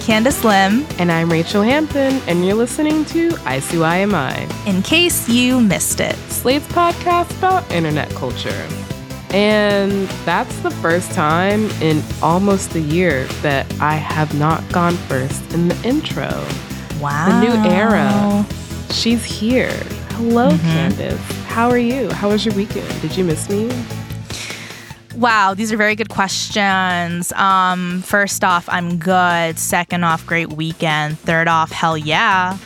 Candace Lim. And I'm Rachel Hampton, and you're listening to ICYMI. In case you missed it. Slate's podcast about internet culture. And that's the first time in almost a year that I have not gone first in the intro. Wow. The new era. She's here. Hello, Candace. How are you? How was your weekend? Did you miss me? Wow, these are very good questions. First off, I'm good. Second off, great weekend. Third off, hell yeah.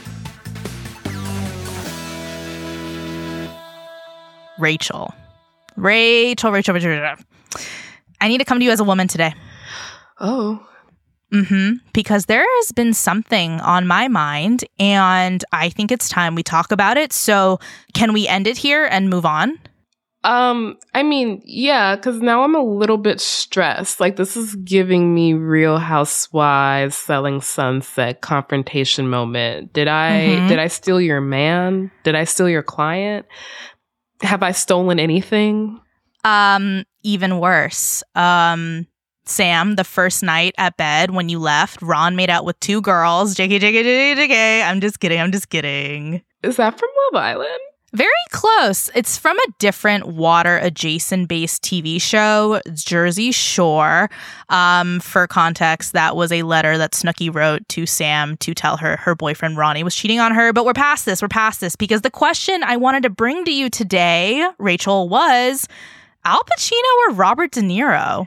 Rachel. I need to come to you as a woman today. Oh. Because there has been something on my mind, and I think it's time we talk about it. So can we end it here and move on? I mean, yeah, because now I'm a little bit stressed. Like, this is giving me Real Housewives Selling Sunset confrontation moment. Did I steal your man? Did I steal your client? Have I stolen anything? Even worse. Sam, the first night at bed when you left, Ron made out with two girls. JK. I'm just kidding. Is that from Love Island? Very close. It's from a different water-adjacent based TV show, Jersey Shore. For context, that was a letter that Snooki wrote to Sam to tell her boyfriend Ronnie was cheating on her. But we're past this, because the question I wanted to bring to you today, Rachel, was Al Pacino or Robert De Niro?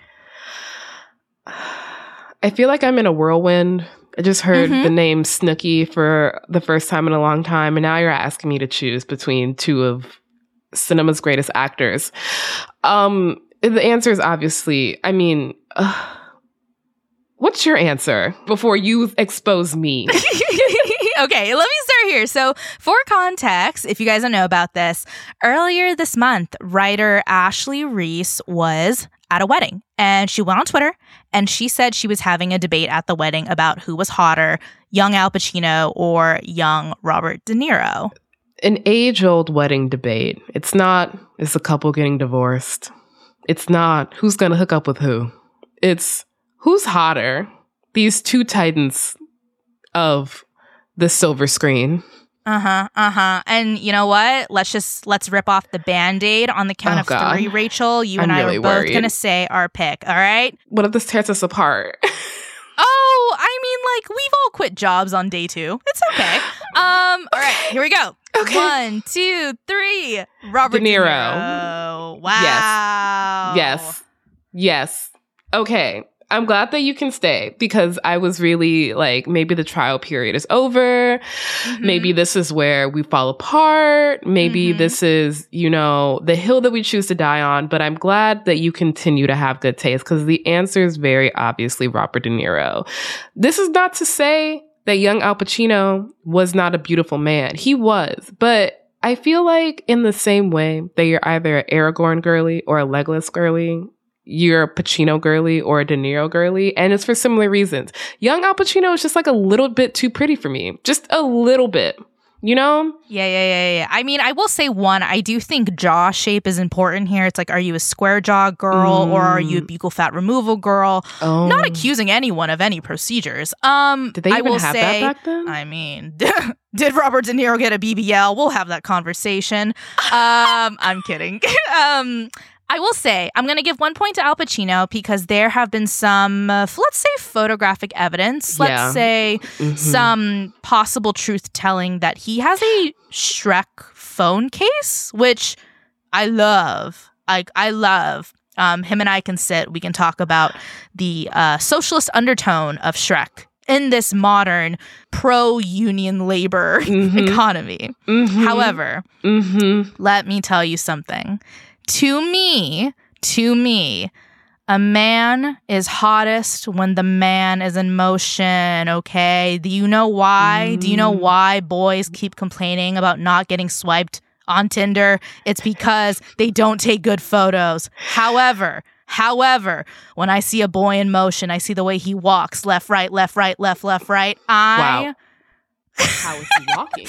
I feel like I'm in a whirlwind. I just heard the name Snooki for the first time in a long time, and now you're asking me to choose between two of cinema's greatest actors. The answer is obviously, what's your answer before you expose me? Okay, let me start here. So, for context, if you guys don't know about this, earlier this month, writer Ashley Reese was at a wedding, and she went on Twitter and she said she was having a debate at the wedding about who was hotter, young Al Pacino or young Robert De Niro. An age-old wedding debate. It's not, is the couple getting divorced? It's not, who's going to hook up with who? It's, who's hotter? These two titans of the silver screen. And you know what? Let's rip off the Band-Aid on the count of three, Rachel. You and I really are both worried. going to say our pick, all right? What if this tears us apart? Oh, I mean, we've all quit jobs on day 2. It's okay. All right, here we go. Okay. 1, 2, 3. Robert De Niro. Wow. Yes. Okay. I'm glad that you can stay, because I was really like, maybe the trial period is over. Maybe this is where we fall apart. Maybe this is, the hill that we choose to die on. But I'm glad that you continue to have good taste, because the answer is very obviously Robert De Niro. This is not to say that young Al Pacino was not a beautiful man. He was. But I feel like in the same way that you're either an Aragorn girly or a Legolas girly, you're a Pacino girly or a De Niro girly, and it's for similar reasons. Young Al Pacino is just a little bit too pretty for me. Just a little bit, Yeah. I mean, I will say I do think jaw shape is important here. It's are you a square jaw girl or are you a buccal fat removal girl? Oh. Not accusing anyone of any procedures. Did they even have that back then? I mean, did Robert De Niro get a BBL? We'll have that conversation. I'm kidding. I will say, I'm going to give 1 point to Al Pacino because there have been some, let's say, photographic evidence. Let's say some possible truth-telling that he has a Shrek phone case, which I love. I love. Him and I can sit. We can talk about the socialist undertone of Shrek in this modern pro-union labor economy. However, let me tell you something. To me, a man is hottest when the man is in motion, okay? Do you know why? Do you know why boys keep complaining about not getting swiped on Tinder? It's because they don't take good photos. However, when I see a boy in motion, I see the way he walks, left, right. Wow. How is he walking?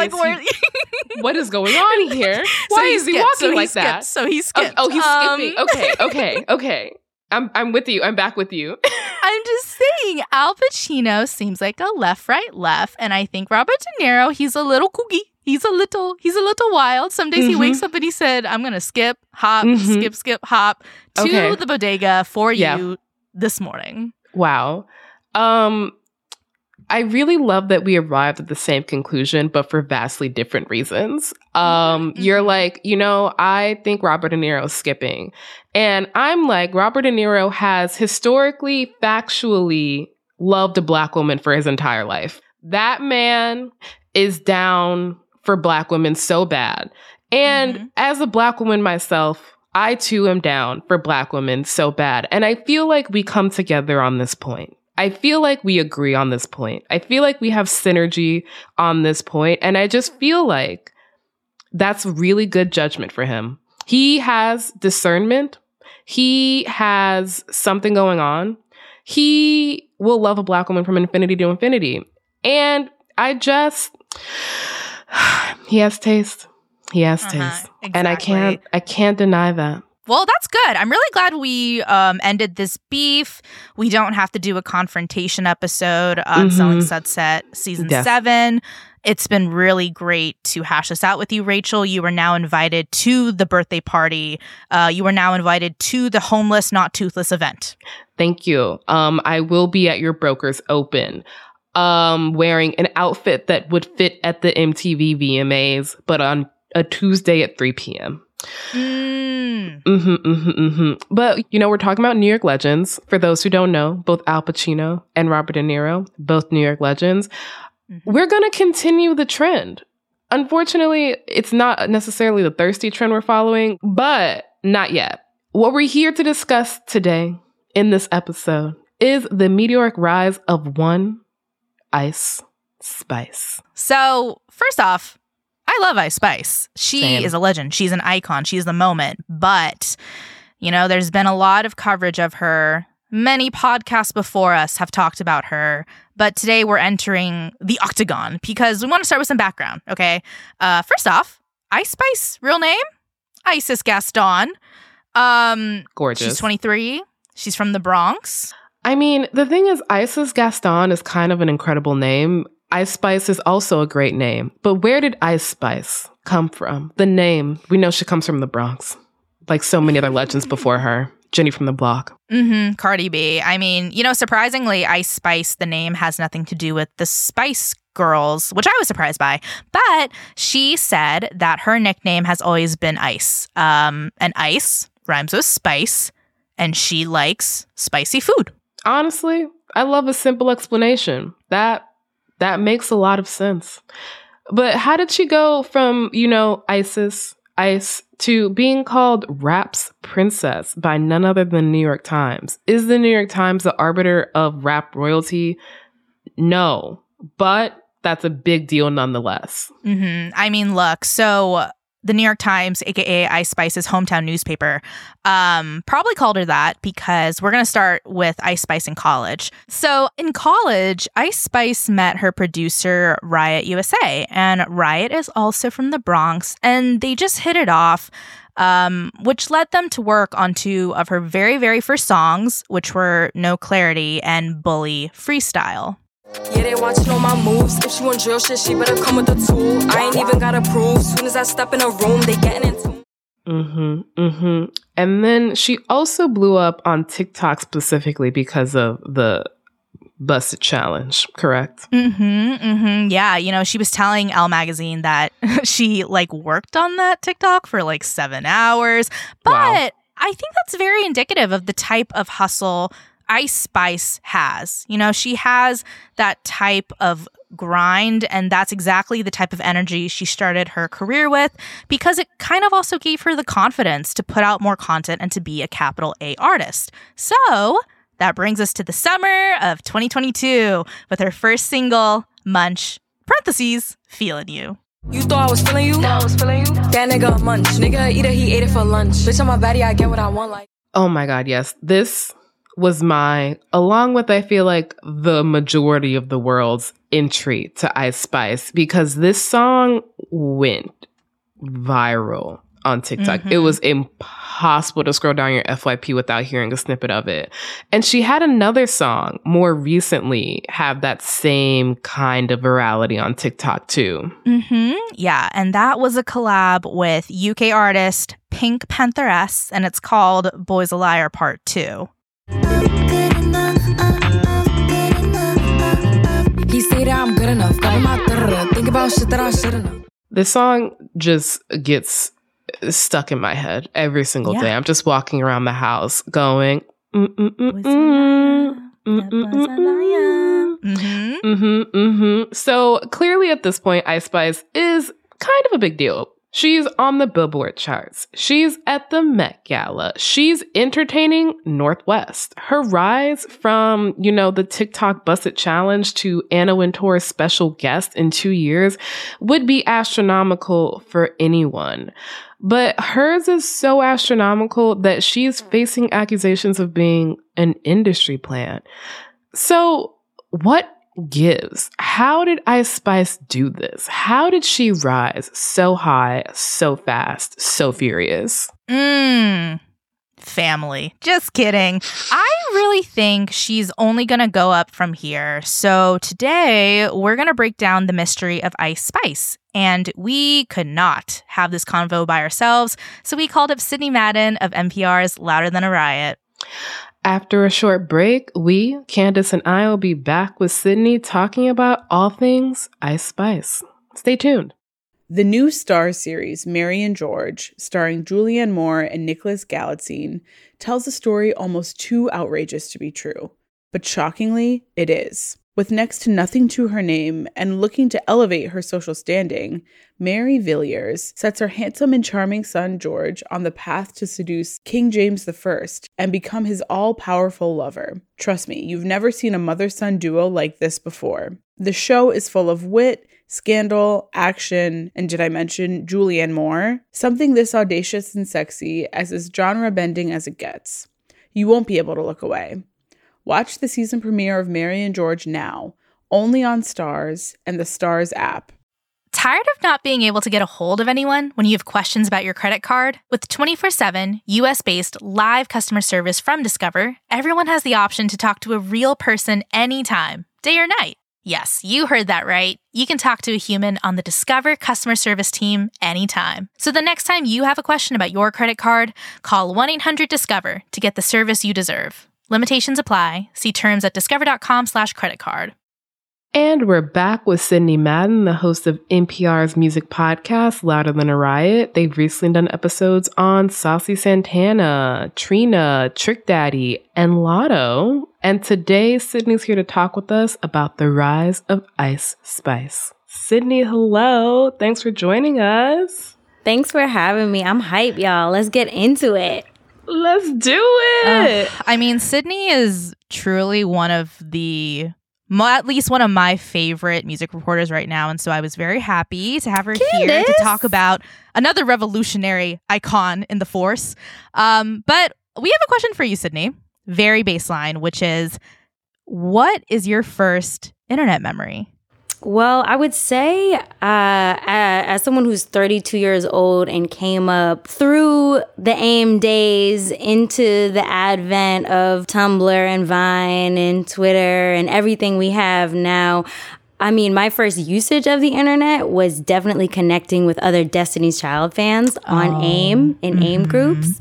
What is going on here? Why is he walking like that? So he skipped. Oh, he's skipping. Okay. I'm with you. I'm back with you. I'm just saying, Al Pacino seems like a left, right, left. And I think Robert De Niro, he's a little kooky. He's a little wild. Some days he wakes up and he said, I'm going to skip, hop, skip, hop to the bodega for you this morning. Wow. I really love that we arrived at the same conclusion, but for vastly different reasons. You're like, I think Robert De Niro is skipping. And I'm like, Robert De Niro has historically, factually loved a Black woman for his entire life. That man is down for Black women so bad. And as a Black woman myself, I too am down for Black women so bad. And I feel like we come together on this point. I feel like we agree on this point. I feel like we have synergy on this point. And I just feel like that's really good judgment for him. He has discernment. He has something going on. He will love a Black woman from infinity to infinity. And he has taste. He has taste. Exactly. And I can't deny that. Well, that's good. I'm really glad we ended this beef. We don't have to do a confrontation episode on Selling Sunset Season 7. It's been really great to hash this out with you, Rachel. You are now invited to the birthday party. You are now invited to the Homeless Not Toothless event. Thank you. I will be at your Broker's Open wearing an outfit that would fit at the MTV VMAs, but on a Tuesday at 3 p.m. But, we're talking about New York legends. For those who don't know, both Al Pacino and Robert De Niro, both New York legends. We're going to continue the trend. Unfortunately, it's not necessarily the thirsty trend we're following, but not yet. What we're here to discuss today in this episode is the meteoric rise of one Ice Spice. So, first off, I love Ice Spice. She Same. is a legend. She's an icon. She's the moment. But, there's been a lot of coverage of her. Many podcasts before us have talked about her. But today we're entering the octagon because we want to start with some background, okay? First off, Ice Spice, real name? Isis Gaston. Gorgeous. She's 23. She's from the Bronx. I mean, the thing is, Isis Gaston is kind of an incredible name. Ice Spice is also a great name. But where did Ice Spice come from? The name, we know she comes from the Bronx. Like so many other legends before her. Jenny from the Block. Cardi B. I mean, surprisingly, Ice Spice, the name has nothing to do with the Spice Girls, which I was surprised by. But she said that her nickname has always been Ice. And Ice rhymes with spice, and she likes spicy food. Honestly, I love a simple explanation. That makes a lot of sense. But how did she go from, Ice, to being called Rap's Princess by none other than New York Times? Is the New York Times the arbiter of rap royalty? No, but that's a big deal nonetheless. I mean, look, so the New York Times, aka Ice Spice's hometown newspaper, probably called her that because we're going to start with Ice Spice in college. So in college, Ice Spice met her producer, Riot USA, and Riot is also from the Bronx, and they just hit it off, which led them to work on two of her very, very first songs, which were No Clarity and Bully Freestyle. Yeah, they watching all my moves. If she want drill shit, she better come with a tool. I ain't even gotta prove. Soon as I step in a room, they getting into. And then she also blew up on TikTok specifically because of the Busted Challenge, correct? Yeah, she was telling Elle Magazine that she worked on that TikTok for 7 hours. But wow. I think that's very indicative of the type of hustle Ice Spice has. She has that type of grind, and that's exactly the type of energy she started her career with because it kind of also gave her the confidence to put out more content and to be a capital A artist. So that brings us to the summer of 2022 with her first single, Munch, (Feeling You). You thought I was feeling you? That nigga a munch. Nigga either he ate it for lunch. Bitch, on my baddie, I get what I want. Oh my God, yes. This was along with, I feel like, the majority of the world's entry to Ice Spice, because this song went viral on TikTok. It was impossible to scroll down your FYP without hearing a snippet of it. And she had another song more recently have that same kind of virality on TikTok too. Yeah, and that was a collab with UK artist Pink Pantheress, and it's called Boy's a Liar Part 2. He say that I'm good enough. Cover my think about shit that I shouldn't know. This song just gets stuck in my head every single day. I'm just walking around the house going, So clearly at this point, Ice Spice is kind of a big deal. She's on the Billboard charts. She's at the Met Gala. She's entertaining Northwest. Her rise from, the TikTok Busted Challenge to Anna Wintour's special guest in 2 years would be astronomical for anyone. But hers is so astronomical that she's facing accusations of being an industry plant. So what gives? How did Ice Spice do this? How did she rise so high, so fast, so furious? Family. Just kidding. I really think she's only going to go up from here. So today, we're going to break down the mystery of Ice Spice. And we could not have this convo by ourselves, so we called up Sydney Madden of NPR's Louder Than a Riot. After a short break, Candace and I will be back with Sydney talking about all things Ice Spice. Stay tuned. The new Starz series, Mary and George, starring Julianne Moore and Nicholas Galitzine, tells a story almost too outrageous to be true. But shockingly, it is. With next to nothing to her name and looking to elevate her social standing, Mary Villiers sets her handsome and charming son George on the path to seduce King James I and become his all-powerful lover. Trust me, you've never seen a mother-son duo like this before. The show is full of wit, scandal, action, and did I mention Julianne Moore? Something this audacious and sexy as is genre-bending as it gets. You won't be able to look away. Watch the season premiere of Mary and George now, only on Starz and the Starz app. Tired of not being able to get a hold of anyone when you have questions about your credit card? With 24/7 US-based live customer service from Discover, everyone has the option to talk to a real person anytime, day or night. Yes, you heard that right. You can talk to a human on the Discover customer service team anytime. So the next time you have a question about your credit card, call 1-800-DISCOVER to get the service you deserve. Limitations apply. See terms at discover.com/creditcard. And we're back with Sydney Madden, the host of NPR's music podcast, Louder Than a Riot. They've recently done episodes on Saucy Santana, Trina, Trick Daddy, and Lotto. And today, Sydney's here to talk with us about the rise of Ice Spice. Sydney, hello. Thanks for joining us. Thanks for having me. I'm hype, y'all. Let's get into it. Let's do it. Sydney is truly one of the... at least one of my favorite music reporters right now. And so I was very happy to have her here to talk about another revolutionary icon in the force. But we have a question for you, Sydney. Very baseline, which is, what is your first internet memory? Well, I would say as someone who's 32 years old and came up through the AIM days into the advent of Tumblr and Vine and Twitter and everything we have now, my first usage of the internet was definitely connecting with other Destiny's Child fans on AIM, in AIM groups.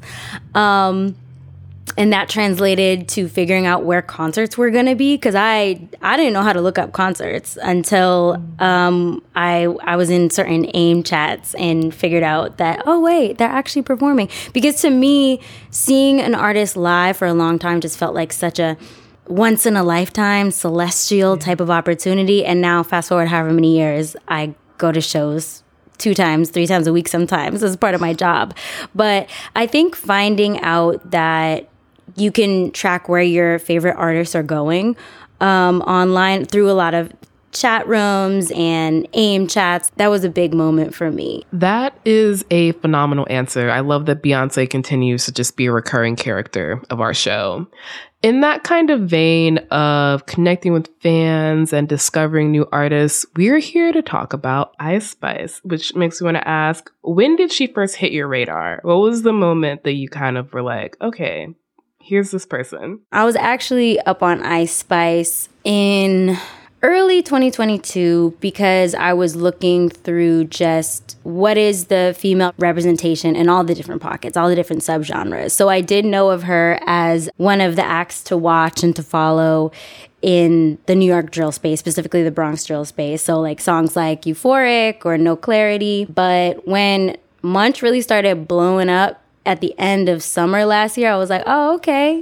And that translated to figuring out where concerts were going to be, because I didn't know how to look up concerts until I was in certain AIM chats and figured out that, oh, wait, they're actually performing. Because to me, seeing an artist live for a long time just felt like such a once-in-a-lifetime, celestial type of opportunity. And now, fast forward however many years, I go to shows 2 times, 3 times a week sometimes as part of my job. But I think finding out that you can track where your favorite artists are going online through a lot of chat rooms and AIM chats. That was a big moment for me. That is a phenomenal answer. I love that Beyonce continues to just be a recurring character of our show. In that kind of vein of connecting with fans and discovering new artists, we're here to talk about Ice Spice, which makes me want to ask, when did she first hit your radar? What was the moment that you kind of were like, okay, here's this person? I was actually up on Ice Spice in early 2022 because I was looking through just what is the female representation in all the different pockets, all the different subgenres. So I did know of her as one of the acts to watch and to follow in the New York drill space, specifically the Bronx drill space. So like songs like Euphoric or No Clarity. But when Munch really started blowing up at the end of summer last year, I was like, oh, okay,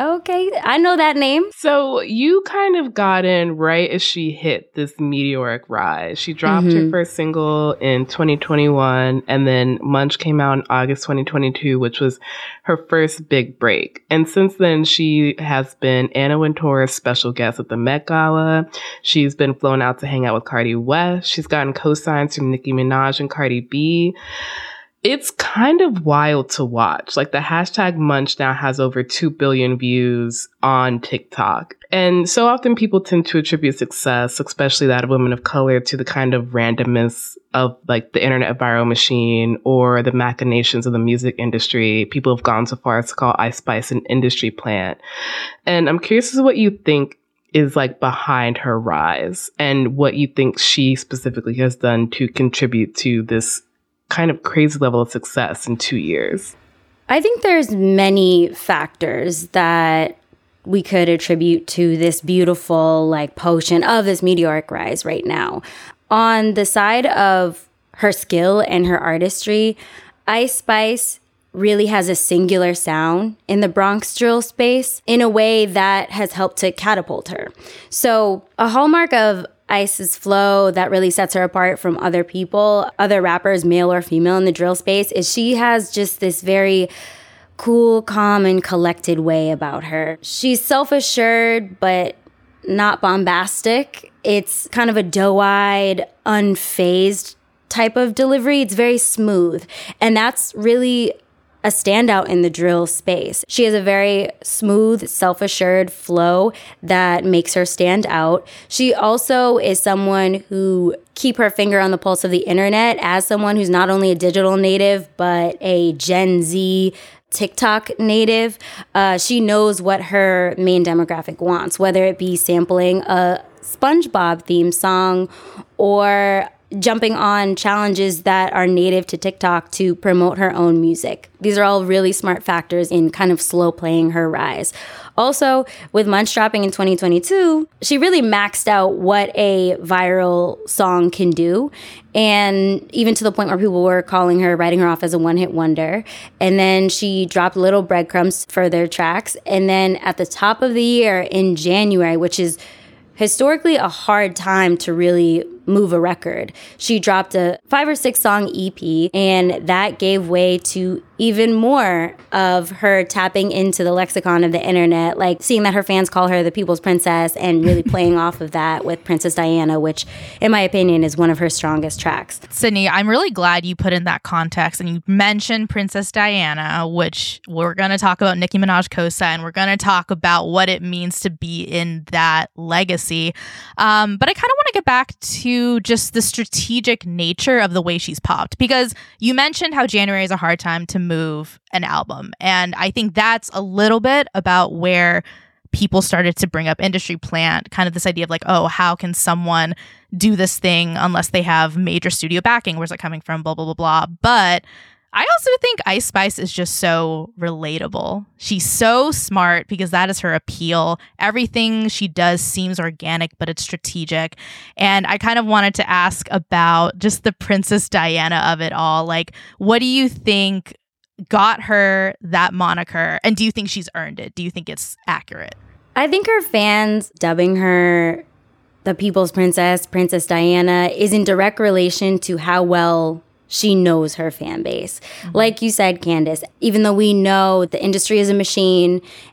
I know that name. So you kind of got in right as she hit this meteoric rise. She dropped her first single in 2021, and then Munch came out in August 2022, which was her first big break. And since then, she has been Anna Wintour's special guest at the Met Gala. She's been flown out to hang out with Cardi West. She's gotten co-signs from Nicki Minaj and Cardi B. It's kind of wild to watch. Like, the hashtag Munch now has over 2 billion views on TikTok. And so often people tend to attribute success, especially that of women of color, to the kind of randomness of like the internet viral machine or the machinations of the music industry. People have gone so far as to call Ice Spice an industry plant. And I'm curious as to what you think is like behind her rise and what you think she specifically has done to contribute to this kind of crazy level of success in 2 years. I think there's many factors that we could attribute to this beautiful like potion of this meteoric rise right now. On the side of her skill and her artistry, Ice Spice really has a singular sound in the Bronx drill space in a way that has helped to catapult her. So a hallmark of Ice's flow that really sets her apart from other people, other rappers, male or female in the drill space, is she has just this very cool, calm, and collected way about her. She's self-assured, but not bombastic. It's kind of a doe-eyed, unfazed type of delivery. It's very smooth. And that's really a standout in the drill space. She has a very smooth, self-assured flow that makes her stand out. She also is someone who keep her finger on the pulse of the internet as someone who's not only a digital native, but a Gen Z TikTok native. She knows what her main demographic wants, whether it be sampling a SpongeBob theme song or jumping on challenges that are native to TikTok to promote her own music. These are all really smart factors in kind of slow playing her rise. Also, with Munch dropping in 2022, she really maxed out what a viral song can do. And even to the point where people were calling her, writing her off as a one-hit wonder. And then she dropped little breadcrumbs for their tracks. And then at the top of the year in January, which is historically a hard time to really move a record, she dropped a 5 or 6 song EP, and that gave way to even more of her tapping into the lexicon of the internet, like seeing that her fans call her the People's Princess and really playing off of that with Princess Diana, which in my opinion is one of her strongest tracks. Sydney, I'm really glad you put in that context and you mentioned Princess Diana, which we're going to talk about Nicki Minaj co-sign. We're going to talk about what it means to be in that legacy. But I kind of want to get back to just the strategic nature of the way she's popped, because you mentioned how January is a hard time to move an album. And I think that's a little bit about where people started to bring up industry plant, kind of this idea of like, oh, how can someone do this thing unless they have major studio backing? Where's it coming from? Blah, blah, blah, blah. But I also think Ice Spice is just so relatable. She's so smart because that is her appeal. Everything she does seems organic, but it's strategic. And I kind of wanted to ask about just the Princess Diana of it all. Like, what do you think got her that moniker? And do you think she's earned it? Do you think it's accurate? I think her fans dubbing her the People's Princess, Princess Diana, is in direct relation to how well she knows her fan base. Mm-hmm. Like you said, Candace, even though we know the industry is a machine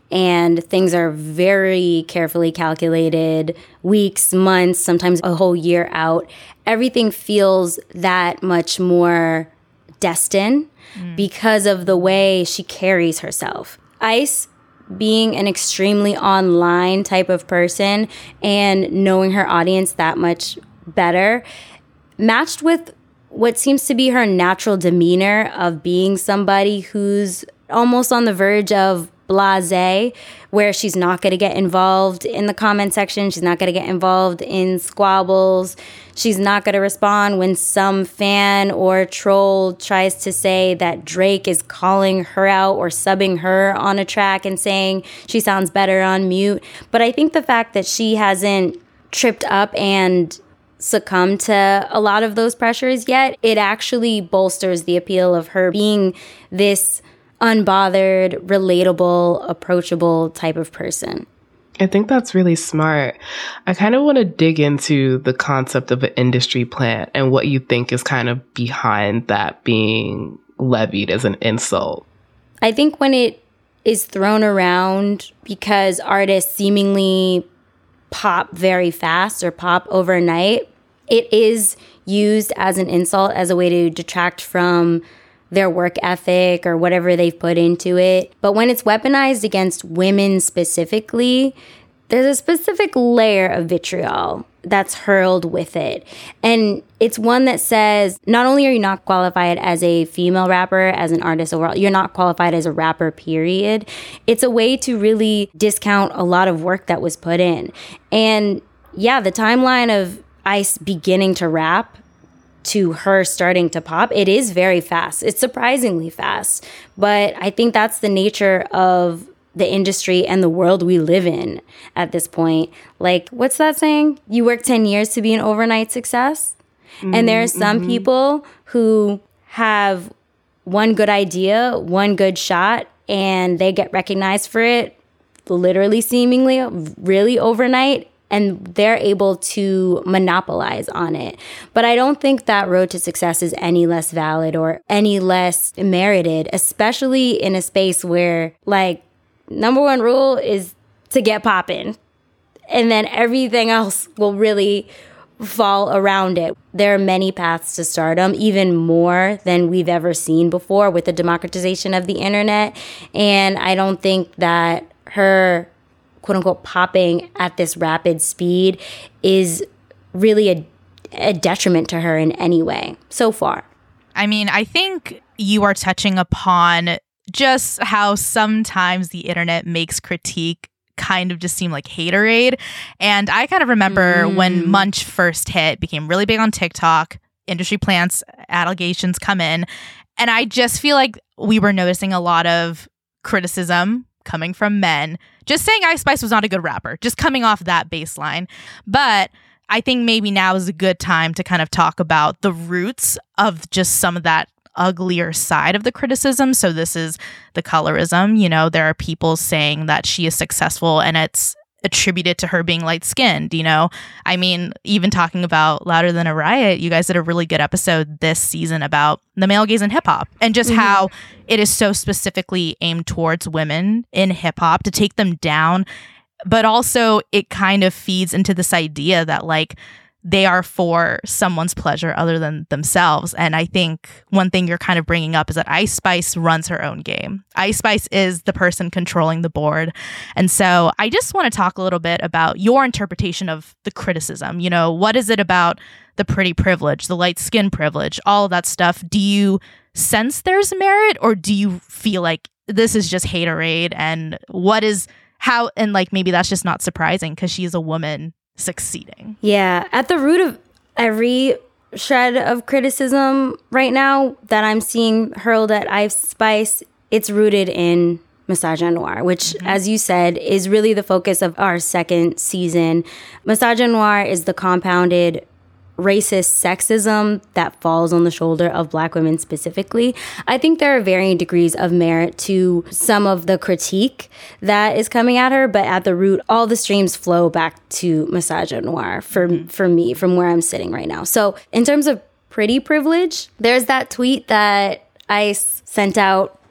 and things are very carefully calculated, weeks, months, sometimes a whole year out. Everything feels that much more destined because of the way she carries herself. Ice, being an extremely online type of person and knowing her audience that much better, matched with what seems to be her natural demeanor of being somebody who's almost on the verge of blasé, where she's not going to get involved in the comment section. She's not going to get involved in squabbles. She's not going to respond when some fan or troll tries to say that Drake is calling her out or subbing her on a track and saying she sounds better on mute. But I think the fact that she hasn't tripped up and succumb to a lot of those pressures yet, it actually bolsters the appeal of her being this unbothered, relatable, approachable type of person. I think that's really smart. I kind of want to dig into the concept of an industry plant and what you think is kind of behind that being levied as an insult. I think when it is thrown around because artists seemingly pop very fast or pop overnight, it is used as an insult, as a way to detract from their work ethic or whatever they've put into it. But when it's weaponized against women specifically, there's a specific layer of vitriol that's hurled with it. And it's one that says, not only are you not qualified as a female rapper, as an artist overall, you're not qualified as a rapper, period. It's a way to really discount a lot of work that was put in. And yeah, the timeline of Ice beginning to rap to her starting to pop, it is very fast. It's surprisingly fast. But I think that's the nature of the industry and the world we live in at this point. Like, what's that saying? You work 10 years to be an overnight success? And there are some people who have one good idea, one good shot, and they get recognized for it literally, seemingly, really overnight, and they're able to monopolize on it. But I don't think that road to success is any less valid or any less merited, especially in a space where, like, number one rule is to get poppin'. And then everything else will really fall around it. There are many paths to stardom, even more than we've ever seen before with the democratization of the internet. And I don't think that her quote unquote popping at this rapid speed is really a detriment to her in any way so far. I mean, I think you are touching upon just how sometimes the internet makes critique kind of just seem like haterade. And I kind of remember when Munch first hit, became really big on TikTok, industry plants, allegations come in. And I just feel like we were noticing a lot of criticism coming from men, just saying Ice Spice was not a good rapper, just coming off that baseline. But I think maybe now is a good time to kind of talk about the roots of just some of that uglier side of the criticism. So this is the colorism. You know, there are people saying that she is successful and it's attributed to her being light-skinned, you know? I mean, even talking about Louder Than a Riot, you guys did a really good episode this season about the male gaze in hip-hop and just how it is so specifically aimed towards women in hip-hop to take them down. But also it kind of feeds into this idea that, like, they are for someone's pleasure other than themselves. And I think one thing you're kind of bringing up is that Ice Spice runs her own game. Ice Spice is the person controlling the board. And so I just want to talk a little bit about your interpretation of the criticism. You know, what is it about the pretty privilege, the light skin privilege, all of that stuff? Do you sense there's merit, or do you feel like this is just haterade? And what is how, and like maybe that's just not surprising because she's a woman succeeding. Yeah, at the root of every shred of criticism right now that I'm seeing hurled at Ice Spice, it's rooted in misogynoir, which, as you said, is really the focus of our second season. Misogynoir is the compounded racist sexism that falls on the shoulder of Black women specifically. I think there are varying degrees of merit to some of the critique that is coming at her, but at the root, all the streams flow back to misogynoir for me, from where I'm sitting right now. So in terms of pretty privilege, there's that tweet that Ice sent out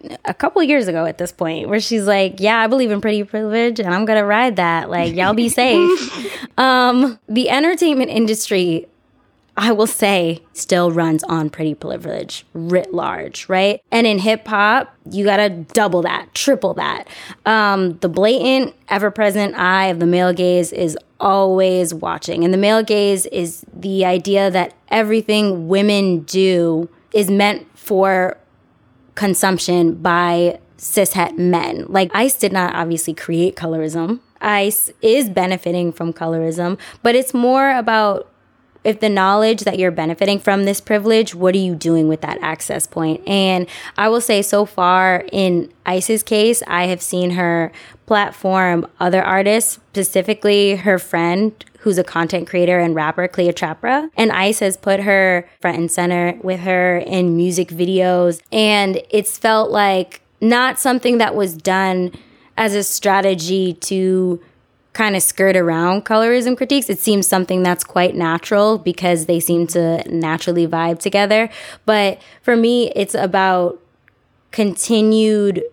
a couple of years ago at this point, where she's like, yeah, I believe in pretty privilege and I'm going to ride that. Like, y'all be safe. The entertainment industry, I will say, still runs on pretty privilege writ large, right? And in hip hop, you gotta double that, triple that. The blatant, ever-present eye of the male gaze is always watching. And the male gaze is the idea that everything women do is meant for consumption by cishet men. Like, ICE did not obviously create colorism. ICE is benefiting from colorism, but it's more about, if the knowledge that you're benefiting from this privilege, what are you doing with that access point? And I will say, so far in ICE's case, I have seen her platform other artists, specifically her friend, who's a content creator and rapper, Cleo Chapra. And ICE has put her front and center with her in music videos. And it's felt like not something that was done as a strategy to kind of skirt around colorism critiques. It seems something that's quite natural because they seem to naturally vibe together. But for me, it's about continued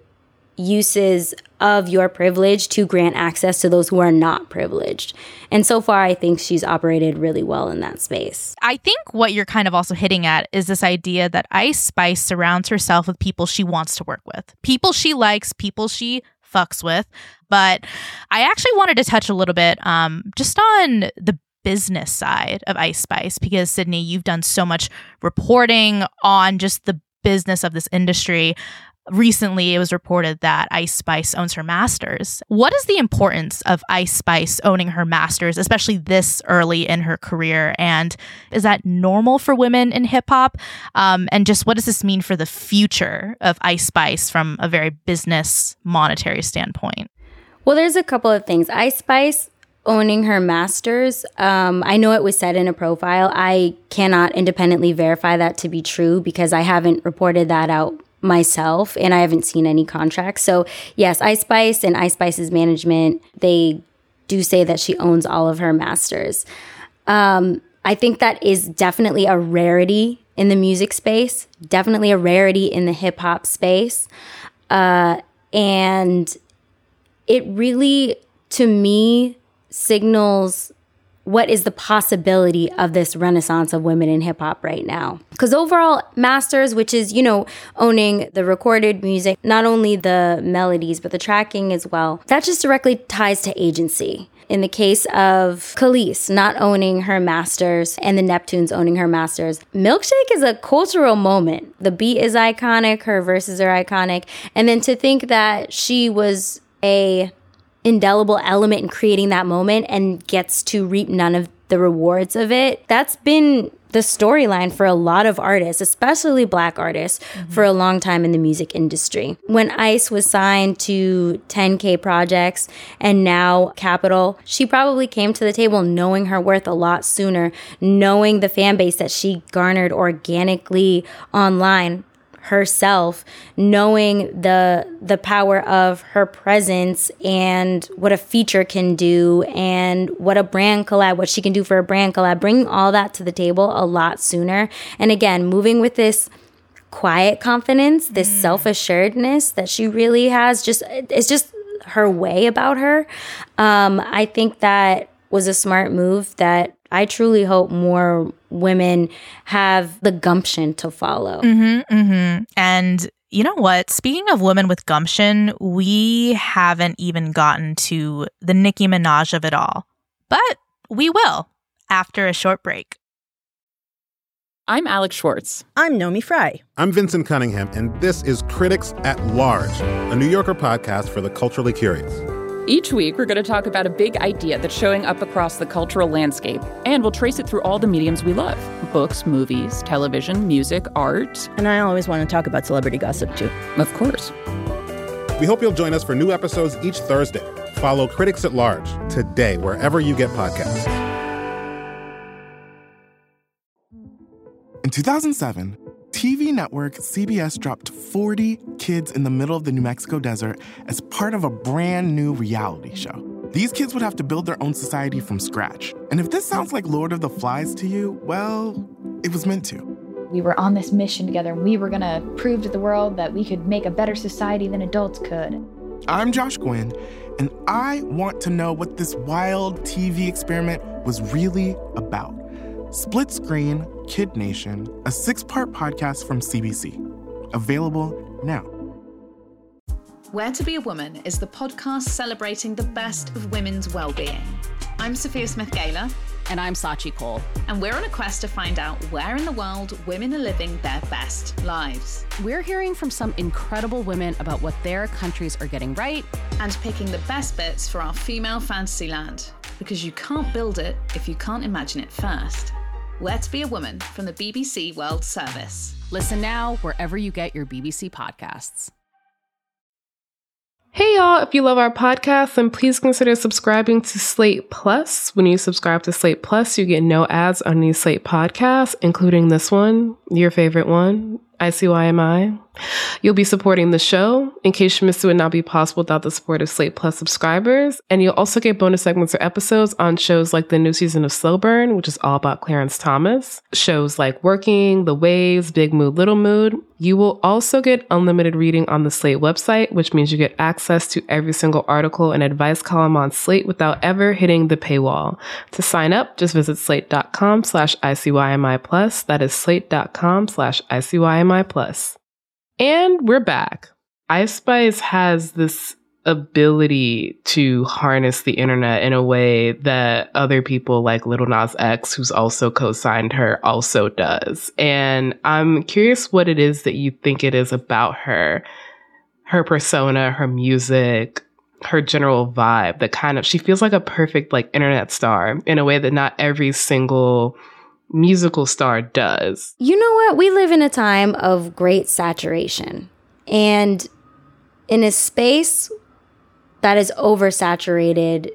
uses of your privilege to grant access to those who are not privileged. And so far, I think she's operated really well in that space. I think what you're kind of also hitting at is this idea that Ice Spice surrounds herself with people she wants to work with, people she likes, people she fucks with. But I actually wanted to touch a little bit just on the business side of Ice Spice, because Sydney, you've done so much reporting on just the business of this industry. Recently, it was reported that Ice Spice owns her masters. What is the importance of Ice Spice owning her masters, especially this early in her career? And is that normal for women in hip hop? And just what does this mean for the future of Ice Spice from a very business monetary standpoint? Well, there's a couple of things. Ice Spice owning her masters, I know it was said in a profile. I cannot independently verify that to be true because I haven't reported that out myself and I haven't seen any contracts. So yes, Ice Spice and Ice Spice's management, they do say that she owns all of her masters. I think that is definitely a rarity in the music space, definitely a rarity in the hip hop space. And it really, to me, signals what is the possibility of this renaissance of women in hip hop right now. Because overall, masters, which is, you know, owning the recorded music, not only the melodies, but the tracking as well, that just directly ties to agency. In the case of Khalees not owning her masters and the Neptunes owning her masters, Milkshake is a cultural moment. The beat is iconic, her verses are iconic. And then to think that she was a indelible element in creating that moment and gets to reap none of the rewards of it, that's been the storyline for a lot of artists, especially Black artists, for a long time in the music industry. When Ice was signed to 10K Projects and now Capitol, she probably came to the table knowing her worth a lot sooner, knowing the fan base that she garnered organically online herself, knowing the power of her presence and what a feature can do and what a brand collab, what she can do for a brand collab, bringing all that to the table a lot sooner. And again, moving with this quiet confidence, this self-assuredness that she really has, it's just her way about her. I think that was a smart move that I truly hope more women have the gumption to follow. And you know what? Speaking of women with gumption, we haven't even gotten to the Nicki Minaj of it all. But we will after a short break. I'm Alex Schwartz. I'm Nomi Fry. I'm Vincent Cunningham, and this is Critics at Large, a New Yorker podcast for the culturally curious. Each week, we're going to talk about a big idea that's showing up across the cultural landscape, and we'll trace it through all the mediums we love: books, movies, television, music, art. And I always want to talk about celebrity gossip, too. Of course. We hope you'll join us for new episodes each Thursday. Follow Critics at Large today, wherever you get podcasts. In 2007, TV network CBS dropped 40 kids in the middle of the New Mexico desert as part of a brand new reality show. These kids would have to build their own society from scratch. And if this sounds like Lord of the Flies to you, well, it was meant to. We were on this mission together, and we were going to prove to the world that we could make a better society than adults could. I'm Josh Gwynn, and I want to know what this wild TV experiment was really about. Split Screen, Kid Nation, a 6-part podcast from CBC. Available now. Where to Be a Woman is the podcast celebrating the best of women's well-being. I'm Sophia Smith-Gaylor. And I'm Sachi Cole. And we're on a quest to find out where in the world women are living their best lives. We're hearing from some incredible women about what their countries are getting right. And picking the best bits for our female fantasy land. Because you can't build it if you can't imagine it first. Where to Be a Woman from the BBC World Service. Listen now wherever you get your BBC podcasts. Hey y'all, if you love our podcast, then please consider subscribing to Slate Plus. When you subscribe to Slate Plus, you get no ads on any Slate podcasts, including this one, your favorite one, ICYMI. You'll be supporting the show. In case you missed it, would not be possible without the support of Slate Plus subscribers. And you'll also get bonus segments or episodes on shows like the new season of Slow Burn, which is all about Clarence Thomas. Shows like Working, The Waves, Big Mood, Little Mood. You will also get unlimited reading on the Slate website, which means you get access to every single article and advice column on Slate without ever hitting the paywall. To sign up, just visit slate.com/ICYMI plus. That is slate.com/ICYMI plus. And we're back. Ice Spice has this ability to harness the internet in a way that other people like Lil Nas X, who's also co-signed her, also does. And I'm curious what it is that you think it is about her persona, her music, her general vibe that kind of, she feels like a perfect like internet star in a way that not every single musical star does. You know what? We live in a time of great saturation. And in a space that is oversaturated,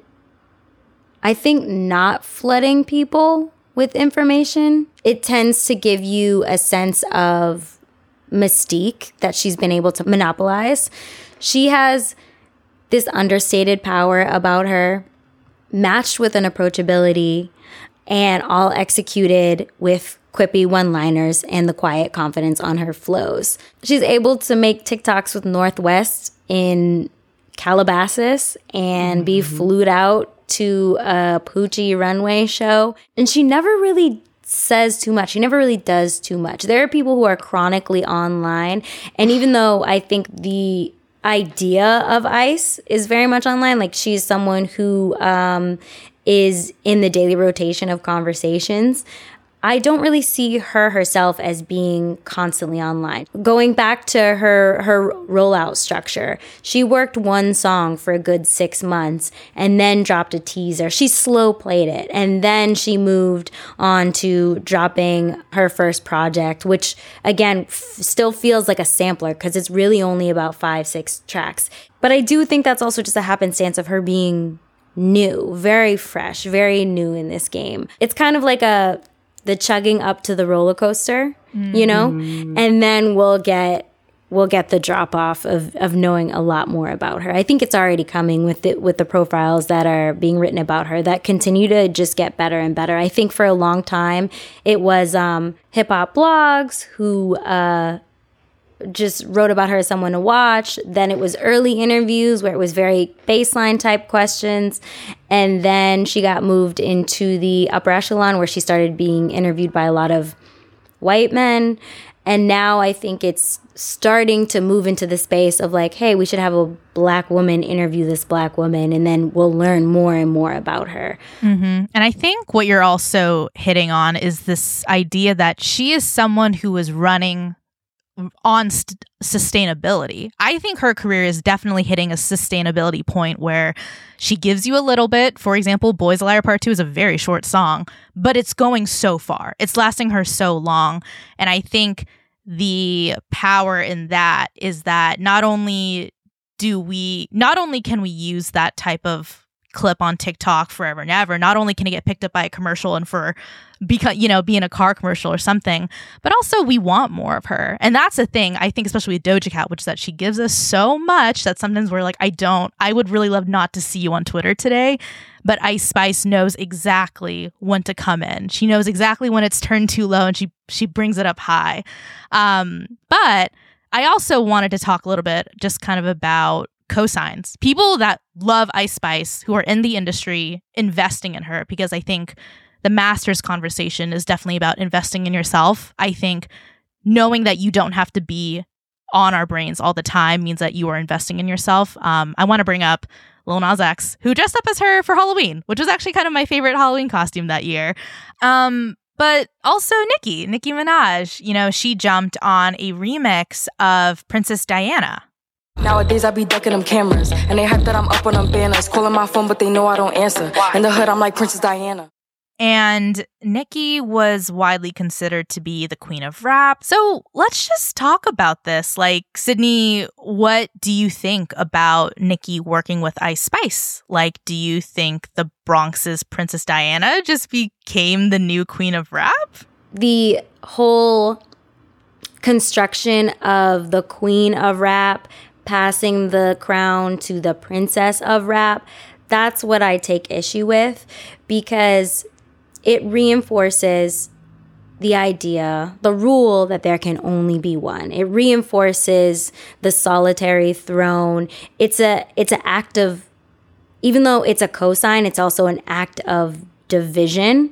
I think not flooding people with information, it tends to give you a sense of mystique that she's been able to monopolize. She has this understated power about her, matched with an approachability, and all executed with quippy one-liners and the quiet confidence on her flows. She's able to make TikToks with Northwest in Calabasas and be flued out to a Poochie runway show. And she never really says too much. She never really does too much. There are people who are chronically online. And even though I think the idea of Ice is very much online, like she's someone who is in the daily rotation of conversations, I don't really see her herself as being constantly online. Going back to her rollout structure, she worked one song for a good 6 months and then dropped a teaser. She slow played it, and then she moved on to dropping her first project, which again still feels like a sampler because it's really only about 5-6 tracks. But I do think that's also just a happenstance of her being new, very fresh, very new in this game. It's kind of like the chugging up to the roller coaster, you know, and then we'll get the drop off of knowing a lot more about her. I think it's already coming with the profiles that are being written about her that continue to just get better and better. I think for a long time it was hip hop blogs who just wrote about her as someone to watch. Then it was early interviews where it was very baseline type questions. And then she got moved into the upper echelon where she started being interviewed by a lot of white men. And now I think it's starting to move into the space of like, hey, we should have a black woman interview this black woman, and then we'll learn more and more about her. And I think what you're also hitting on is this idea that she is someone who is running on sustainability. I think her career is definitely hitting a sustainability point where she gives you a little bit. For example, Boys a Liar Part 2 is a very short song, but it's going so far. It's lasting her so long. And I think the power in that is that not only can we use that type of clip on TikTok forever and ever. Not only can it get picked up by a commercial and be in a car commercial or something, but also we want more of her. And that's the thing, I think, especially with Doja Cat, which is that she gives us so much that sometimes we're like, I would really love not to see you on Twitter today. But Ice Spice knows exactly when to come in. She knows exactly when it's turned too low, and she brings it up high. But I also wanted to talk a little bit just kind of about cosigns. People that love Ice Spice, who are in the industry, investing in her, because I think the Masters conversation is definitely about investing in yourself. I think knowing that you don't have to be on our brains all the time means that you are investing in yourself. I want to bring up Lil Nas X, who dressed up as her for Halloween, which was actually kind of my favorite Halloween costume that year. But also Nicki Minaj, she jumped on a remix of Princess Diana. Nowadays I be ducking them cameras, and they hype that I'm up on them banners, calling my phone but they know I don't answer. In the hood I'm like Princess Diana. And Nicki was widely considered to be the queen of rap. So let's just talk about this. Like, Sydney, what do you think about Nicki working with Ice Spice? Like, do you think the Bronx's Princess Diana just became the new queen of rap? The whole construction of the queen of rap passing the crown to the princess of rap, that's what I take issue with, because it reinforces the idea, the rule that there can only be one. It reinforces the solitary throne. It's an act of, even though it's a cosign, it's also an act of division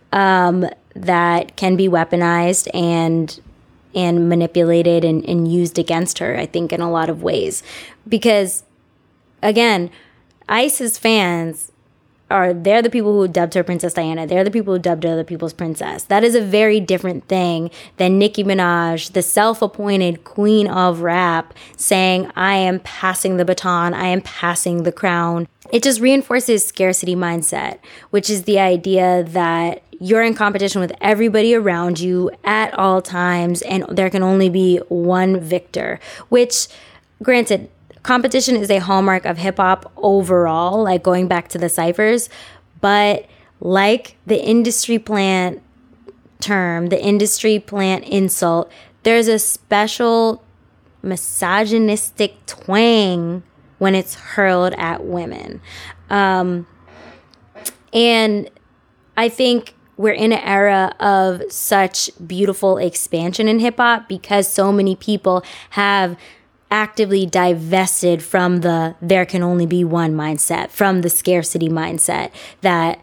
that can be weaponized and manipulated and used against her, I think, in a lot of ways. Because, again, Ice's fans they're the people who dubbed her Princess Diana. They're the people who dubbed other people's princess. That is a very different thing than Nicki Minaj, the self-appointed queen of rap, saying, I am passing the baton, I am passing the crown. It just reinforces scarcity mindset, which is the idea that you're in competition with everybody around you at all times, and there can only be one victor, which, granted, competition is a hallmark of hip-hop overall, like going back to the ciphers. But like the industry plant term, the industry plant insult, there's a special misogynistic twang when it's hurled at women. And I think we're in an era of such beautiful expansion in hip-hop because so many people have actively divested from the there can only be one mindset, from the scarcity mindset, that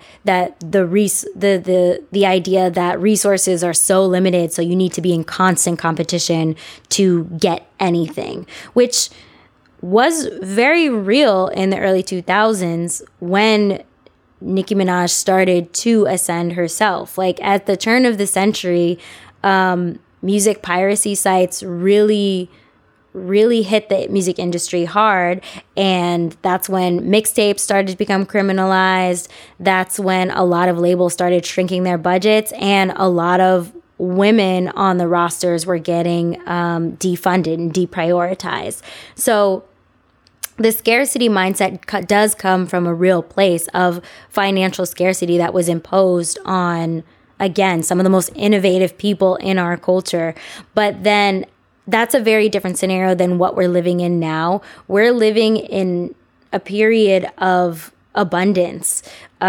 the idea that resources are so limited, so you need to be in constant competition to get anything, which was very real in the early 2000s when Nicki Minaj started to ascend herself. Like, at the turn of the century, music piracy sites really hit the music industry hard, and that's when mixtapes started to become criminalized. That's when a lot of labels started shrinking their budgets, and a lot of women on the rosters were getting defunded and deprioritized. So the scarcity mindset does come from a real place of financial scarcity that was imposed on, again, some of the most innovative people in our culture. But then that's a very different scenario than what we're living in now. We're living in a period of abundance,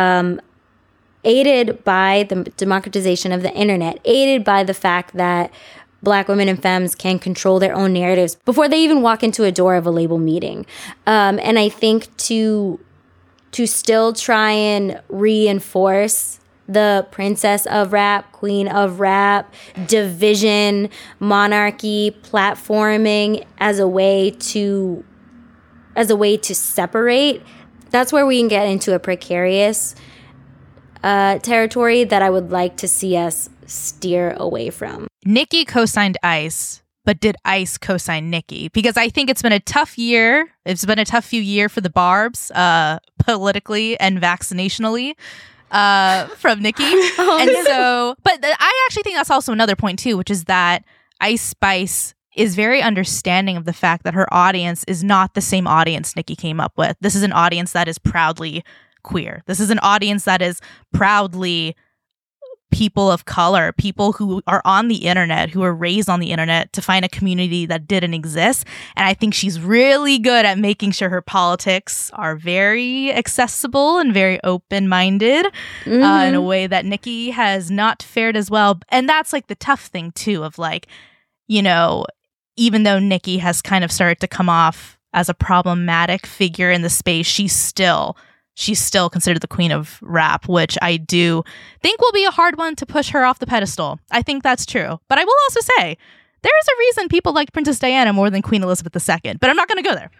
aided by the democratization of the internet, aided by the fact that Black women and femmes can control their own narratives before they even walk into a door of a label meeting. And I think to still try and reinforce the princess of rap, queen of rap, division, monarchy, platforming as a way to separate, that's where we can get into a precarious territory that I would like to see us steer away from. Nicki co-signed Ice, but did Ice co-sign Nicki? Because I think it's been a tough year. It's been a tough few years for the Barbs, politically and vaccinationally. From Nicki. But I actually think that's also another point too, which is that Ice Spice is very understanding of the fact that her audience is not the same audience Nicki came up with. This is an audience that is proudly queer. This is an audience that is proudly people of color, people who are on the internet, who are raised on the internet to find a community that didn't exist. And I think she's really good at making sure her politics are very accessible and very open-minded in a way that Nikki has not fared as well. And that's like the tough thing too of like, you know, even though Nikki has kind of started to come off as a problematic figure in the space, she's still considered the queen of rap, which I do think will be a hard one to push her off the pedestal. I think that's true. But I will also say, there is a reason people like Princess Diana more than Queen Elizabeth II. But I'm not going to go there.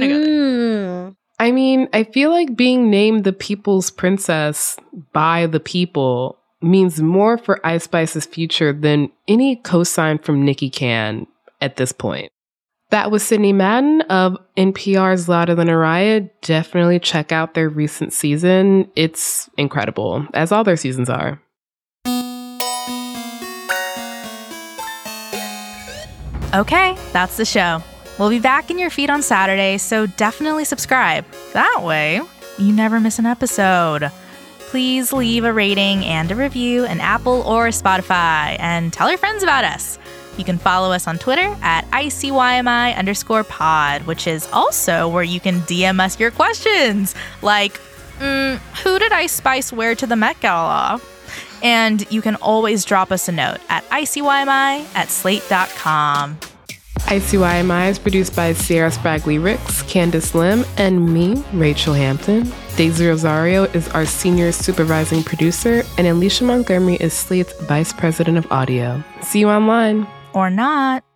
I mean, I feel like being named the people's princess by the people means more for Ice Spice's future than any cosign from Nikki can at this point. That was Sydney Madden of NPR's Louder Than a Riot. Definitely check out their recent season. It's incredible, as all their seasons are. Okay, that's the show. We'll be back in your feed on Saturday, so definitely subscribe. That way, you never miss an episode. Please leave a rating and a review in Apple or Spotify, and tell your friends about us. You can follow us on Twitter at ICYMI_pod, which is also where you can DM us your questions. Like, who did Ice Spice wear to the Met Gala? And you can always drop us a note at ICYMI@slate.com. ICYMI is produced by Sierra Spragley Ricks, Candace Lim, and me, Rachel Hampton. Daisy Rosario is our senior supervising producer, and Alicia Montgomery is Slate's vice president of audio. See you online. Or not.